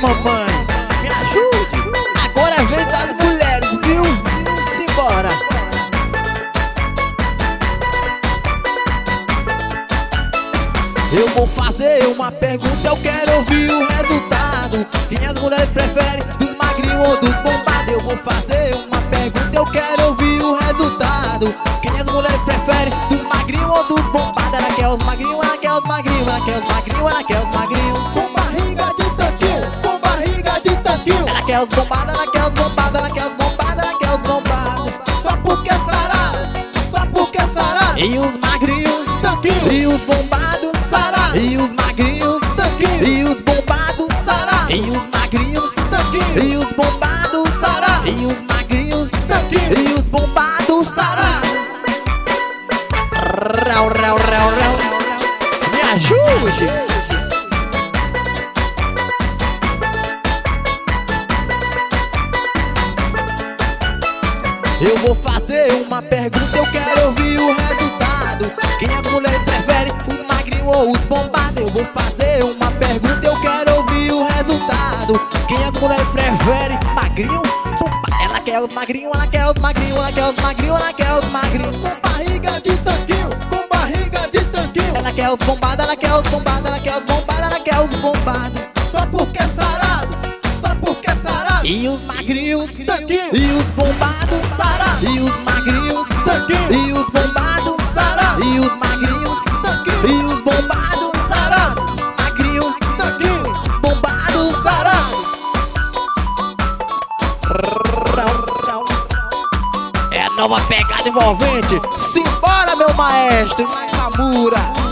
mamãe, me ajude. Agora é a vez das mulheres, viu? Simbora. Eu vou fazer uma pergunta, eu quero ouvir o resultado. Quem as mulheres preferem, dos magrinhos ou dos bombados? Eu vou fazer uma pergunta, eu quero ouvir o resultado. Quem as mulheres preferem, dos magrinhos ou dos bombados? Ela quer os magrinhos, ela quer os magrinhos, ela quer os magrinhos, ela quer os magrinhos. Com barriga de tanquinho, com barriga de tanquinho. Ela quer os bombados, ela quer os bombados, ela quer os bombados, ela quer os bombados. Só porque é sarado, só porque é sarado. E os magrinhos, Tanquinho. e os bombados, Sarado. e os magrinhos, Tanquinho. e os bombados, Sarado. e os magrinhos, Tanquinho. e os bombados, Sarado. e os magrinhos, Tanquinho. e os bombados, sarado. Rau, rau, rau, rau. Me ajude. Eu vou fazer uma pergunta, eu quero ouvir o resultado. Quem as mulheres preferem, os magrinhos ou os bombados? Eu vou fazer uma pergunta, eu quero ouvir o resultado. Quem as mulheres preferem, magrinho, bombado? Ela quer os magrinhos, ela quer os magrinhos, ela quer os magrinhos, ela quer os magrinhos. Com barriga de tanquinho, com barriga de tanquinho. Ela quer os bombados, ela quer os bombados, ela quer os bombados, ela quer os bombados. Só porque é sarado, só porque é sarado. E os magrinhos, Tanquinho. e os bombados, Sarado. e os magrinhos, Tanquinho. e os bombados, Sarado. e os magrinhos, Tanquinho. e os bombados, Sarado. magrinho, Tanquinho. bombado, Sarado. É a nova pegada envolvente. Simbora, meu maestro, Nakamura.